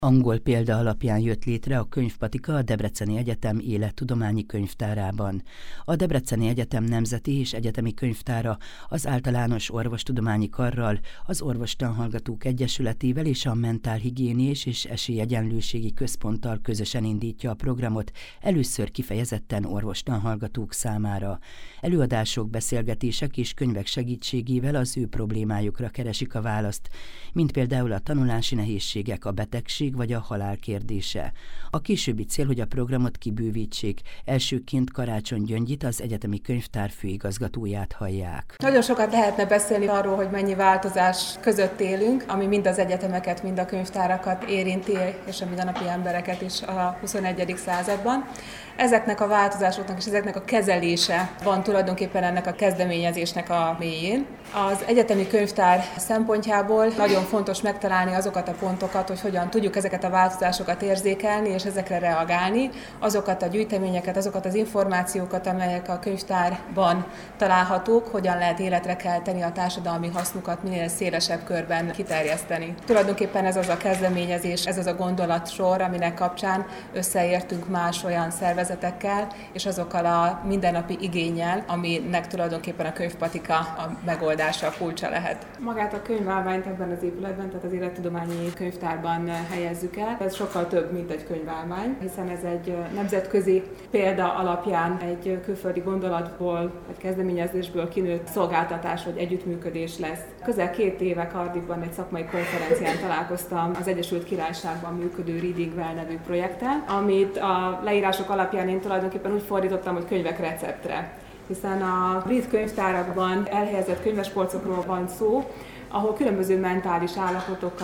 Angol példa alapján jött létre a Könyvpatika a Debreceni Egyetem élettudományi könyvtárában. A Debreceni Egyetem Nemzeti és Egyetemi Könyvtára az Általános Orvostudományi Karral, az Orvostanhallgatók Egyesületével és a Mentálhigiénés és Esélyegyenlőségi Központtal közösen indítja a programot, először kifejezetten orvostanhallgatók számára. Előadások, beszélgetések és könyvek segítségével az ő problémájukra keresik a választ, mint például a tanulási nehézségek, a betegség vagy a halál kérdése. A későbbi cél, hogy a programot kibővítsék. Elsőként Karácsony Gyöngyit, az Egyetemi Könyvtár főigazgatóját hallják. Nagyon sokat lehetne beszélni arról, hogy mennyi változás között élünk, ami mind az egyetemeket, mind a könyvtárakat érinti, és a mindennapi embereket is a 21. században. Ezeknek a változásoknak és ezeknek a kezelése van tulajdonképpen ennek a kezdeményezésnek a mélyén. Az egyetemi könyvtár szempontjából nagyon fontos megtalálni azokat a pontokat, hogy hogyan tudjuk ezeket a változásokat érzékelni és ezekre reagálni, azokat a gyűjteményeket, azokat az információkat, amelyek a könyvtárban találhatók, hogyan lehet életre kelteni a társadalmi hasznukat minél szélesebb körben kiterjeszteni. Tulajdonképpen ez az a kezdeményezés, ez az a gondolatsor, aminek kapcsán összeértünk más olyan szervezetekkel, és azokkal a mindennapi igénnyel, aminek tulajdonképpen a Könyvpatika a megoldása, a kulcsa lehet. Magát a könyválmányt ebben az épületben, tehát az élettudományi könyvtárban helyezzük el. Ez sokkal több, mint egy könyválmány, hiszen ez egy nemzetközi példa alapján egy külföldi gondolatból, egy kezdeményezésből kinőtt szolgáltatás vagy együttműködés lesz. Közel 2 éve Cardiffban egy szakmai konferencián találkoztam az Egyesült Királyságban működő Reading Well nevű projekttel, amit a leírások alapján én tulajdonképpen úgy fordítottam, hogy könyvek receptre. Hiszen a brit könyvtárakban elhelyezett könyvespolcokról van szó, ahol különböző mentális állapotokkal,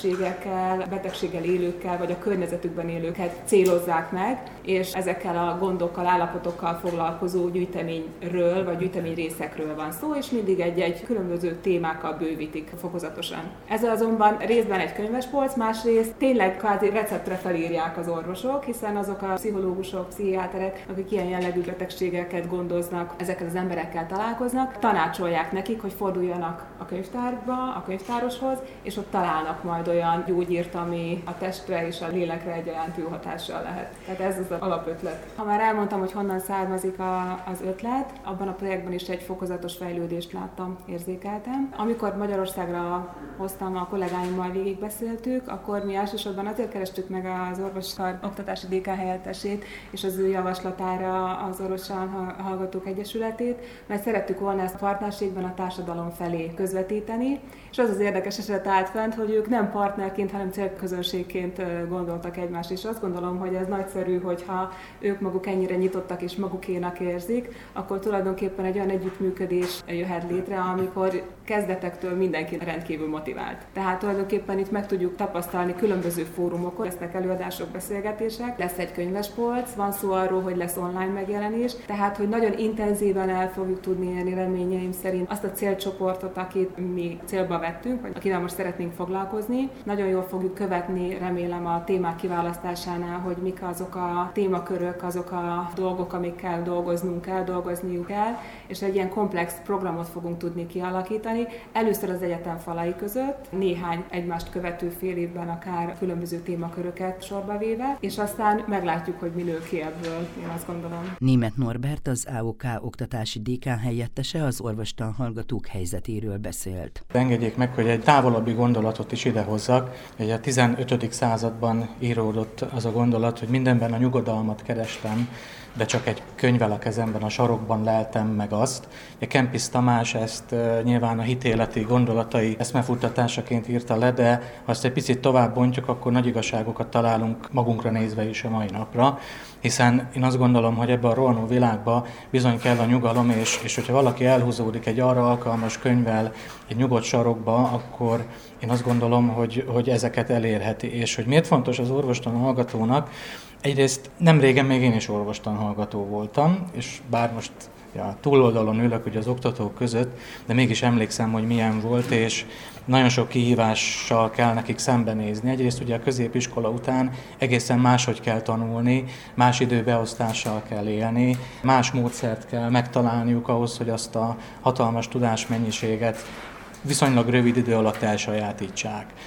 betegséggel élőkkel, vagy a környezetükben élőket célozzák meg, és ezekkel a gondokkal, állapotokkal foglalkozó gyűjteményről, vagy gyűjteményrészekről van szó, és mindig egy különböző témákkal bővítik fokozatosan. Ez azonban részben egy könyvespolc, másrészt tényleg kvázi receptre felírják az orvosok, hiszen azok a pszichológusok, pszichiáterek, akik ilyen jellegű betegségeket gondoznak, ezekkel az emberekkel találkoznak, tanácsolják nekik, hogy forduljanak a könyvtárba, a könyvtároshoz, és ott találnak majd olyan gyógyírt, ami a testre és a lélekre egyaránt jó hatással lehet. Tehát ez az alapötlet. Ha már elmondtam, hogy honnan származik az ötlet, abban a projektben is egy fokozatos fejlődést láttam, érzékeltem. Amikor Magyarországra hoztam, a kollégáimmal végigbeszéltük, akkor mi elsősorban azért kerestük meg az orvoskar oktatási dékán helyettesét és az ő javaslatára az Orvostanhallgatók Egyesületét, mert szerettük volna ezt a partnerségben a társadalom felé közvetíteni, és az érdekes eset állt fent, hogy ők nem partnerként, hanem célközönségként gondoltak egymást, és azt gondolom, hogy ez nagyszerű, hogyha ők maguk ennyire nyitottak és magukénak érzik, akkor tulajdonképpen egy olyan együttműködés jöhet létre, amikor kezdetektől mindenki rendkívül motivált. Tehát tulajdonképpen itt meg tudjuk tapasztalni különböző fórumokon, lesznek előadások, beszélgetések, lesz egy könyvespolc, van szó arról, hogy lesz online megjelenés, tehát hogy nagyon intenzíven el fogjuk tudni érni reményeim szerint azt a célcsoportot, akit mi célba vettünk, vagy akivel most szeretnénk foglalkozni. Nagyon jól fogjuk követni, remélem, a témák kiválasztásánál, hogy mik azok a témakörök, azok a dolgok, amikkel dolgozniuk kell, és egy ilyen komplex programot fogunk tudni kialakítani. Először az egyetem falai között, néhány egymást követő fél évben akár különböző témaköröket sorba véve, és aztán meglátjuk, hogy mi nő ki ebből, én azt gondolom. Németh Norbert, az AOK oktatási dékán helyettese az orvostanhallgatók helyzetéről beszélt. Engedjék meg, hogy egy távolabbi gondolatot is idehozzak. A 15. században íródott az a gondolat, hogy mindenben a nyugodalmat kerestem, de csak egy könyvvel a kezemben, a sarokban leltem meg azt. Kempis Tamás ezt nyilván a hitéleti gondolatai eszmefuttatásaként írta le, de ha ezt egy picit tovább bontjuk, akkor nagy igazságokat találunk magunkra nézve is a mai napra, hiszen én azt gondolom, hogy ebben a rohanó világban bizony kell a nyugalom, és hogyha valaki elhúzódik egy arra alkalmas könyvvel egy nyugodt sarokba, akkor én azt gondolom, hogy ezeket elérheti. És hogy miért fontos az orvostanhallgatónak? Egyrészt nem régen még én is orvostanhallgató voltam, és bár most túloldalon ülök ugye az oktatók között, de mégis emlékszem, hogy milyen volt, és nagyon sok kihívással kell nekik szembenézni. Egyrészt ugye a középiskola után egészen máshogy kell tanulni, más időbeosztással kell élni, más módszert kell megtalálniuk ahhoz, hogy azt a hatalmas tudásmennyiséget viszonylag rövid idő alatt elsajátítsák.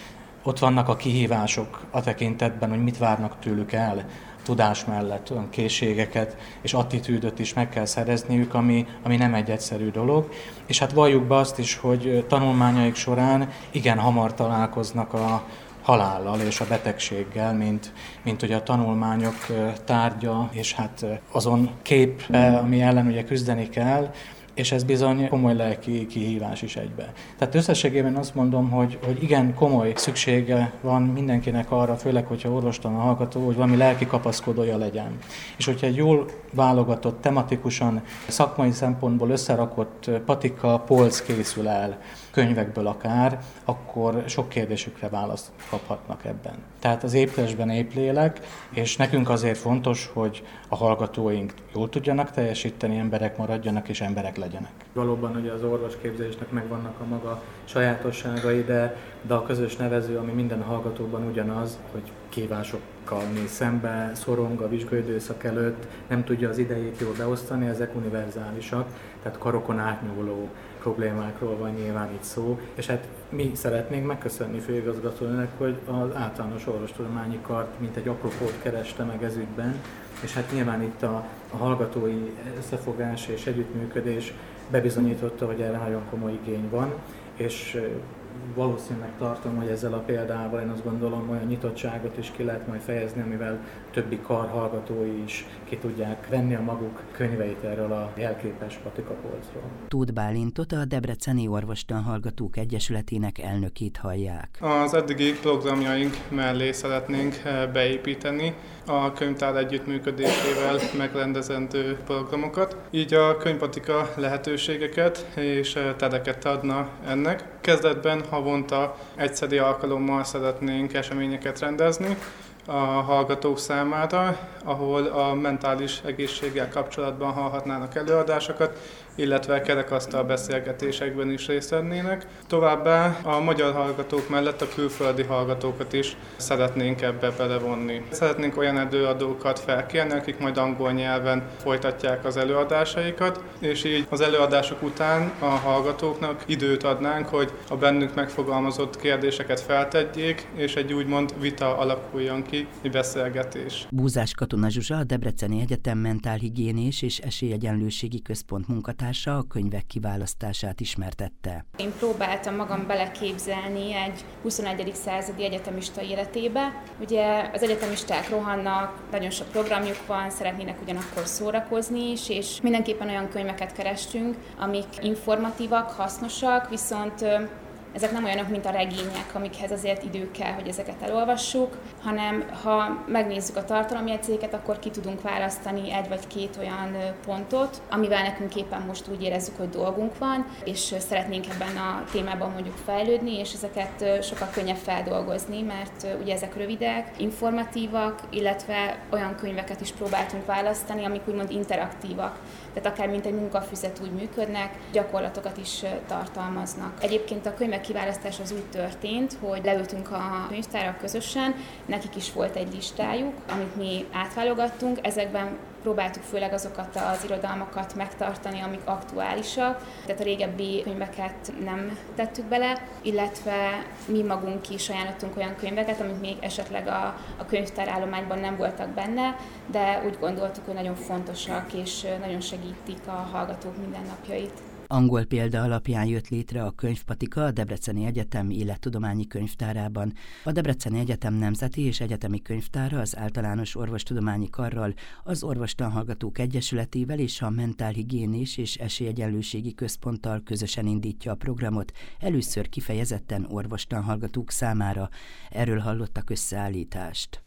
Ott vannak a kihívások a tekintetben, hogy mit várnak tőlük el, tudás mellett olyan készségeket és attitűdöt is meg kell szerezniük, ami nem egy egyszerű dolog. És hát valljuk be azt is, hogy tanulmányaik során igen hamar találkoznak a halállal és a betegséggel, mint ugye a tanulmányok tárgya, és hát azon kép, ami ellen ugye küzdeni kell, és ez bizony komoly lelki kihívás is egybe. Tehát összességében azt mondom, hogy igen, komoly szüksége van mindenkinek arra, főleg, hogyha orvostalan hallgató, hogy valami lelki kapaszkodója legyen. És hogyha egy jól válogatott, tematikusan, szakmai szempontból összerakott patika, polc készül el, könyvekből akár, akkor sok kérdésükre választ kaphatnak ebben. Tehát az épp testben épp lélek, és nekünk azért fontos, hogy a hallgatóink jól tudjanak teljesíteni, emberek maradjanak és emberek legyenek. Valóban ugye az orvosképzésnek megvannak a maga sajátosságai, de a közös nevező, ami minden hallgatóban ugyanaz, hogy kívásokkal néz szembe, szorong a vizsgaidőszak előtt, nem tudja az idejét jól beosztani, ezek univerzálisak, tehát karokon átnyúló problémákról van nyilván itt szó, és hát mi szeretnénk megköszönni főigazgatónak, hogy az általános orvostudományi kart mint egy apropót kereste meg ez ügyben, és hát nyilván itt a hallgatói összefogás és együttműködés bebizonyította, hogy erre nagyon komoly igény van, és valószínűleg tartom, hogy ezzel a példával én azt gondolom, olyan nyitottságot is ki lehet majd fejezni, amivel többi kar hallgatói is ki tudják venni a maguk könyveit erről a jelképes patikapolcról. Tóth Bálintot, a Debreceni Orvostan Hallgatók Egyesületének elnökét hallják. Az eddigi programjaink mellé szeretnénk beépíteni a könyvtár együttműködésével megrendezendő programokat. Így a könyvpatika lehetőségeket és tereket adna ennek. Kezdetben havonta egyszeri alkalommal szeretnénk eseményeket rendezni a hallgatók számára, ahol a mentális egészséggel kapcsolatban hallhatnának előadásokat, illetve kerekasztal beszélgetésekben is részt vennének. Továbbá a magyar hallgatók mellett a külföldi hallgatókat is szeretnénk ebbe belevonni. Szeretnénk olyan előadókat felkérni, akik majd angol nyelven folytatják az előadásaikat, és így az előadások után a hallgatóknak időt adnánk, hogy a bennük megfogalmazott kérdéseket feltegyék, és egy úgymond vita alakuljon ki, egy beszélgetés. Búzás Katona Zsuzsa, a Debreceni Egyetem Mentálhigiénés és Esélyegyenlőségi Központ munkatársa a könyvek kiválasztását ismertette. Én próbáltam magam beleképzelni egy 21. századi egyetemista életébe. Ugye az egyetemisták rohannak, nagyon sok programjuk van, szeretnének ugyanakkor szórakozni is, és mindenképpen olyan könyveket kerestünk, amik informatívak, hasznosak, viszont ezek nem olyanok, mint a regények, amikhez azért idő kell, hogy ezeket elolvassuk, hanem ha megnézzük a tartalomjegyzéket, akkor ki tudunk választani egy vagy két olyan pontot, amivel nekünk éppen most úgy érezzük, hogy dolgunk van, és szeretnénk ebben a témában mondjuk fejlődni, és ezeket sokkal könnyebb feldolgozni, mert ugye ezek rövidek, informatívak, illetve olyan könyveket is próbáltunk választani, amik úgymond interaktívak. Tehát akár mint egy munkafüzet úgy működnek, gyakorlatokat is tartalmaznak. Egyébként a könyvek kiválasztás az úgy történt, hogy leültünk a könyvtárral közösen, nekik is volt egy listájuk, amit mi átválogattunk, ezekben próbáltuk főleg azokat az irodalmakat megtartani, amik aktuálisak, tehát a régebbi könyveket nem tettük bele, illetve mi magunk is ajánlottunk olyan könyveket, amik még esetleg a könyvtárállományban nem voltak benne, de úgy gondoltuk, hogy nagyon fontosak és nagyon segítik a hallgatók mindennapjait. Angol példa alapján jött létre a Könyvpatika a Debreceni Egyetem Élettudományi Könyvtárában. A Debreceni Egyetem Nemzeti és Egyetemi Könyvtára az Általános Orvostudományi Karral, az Orvostan Hallgatók Egyesületével és a Mentálhigiénés és Esélyegyenlőségi Központtal közösen indítja a programot, először kifejezetten orvostan hallgatók számára. Erről hallottak összeállítást.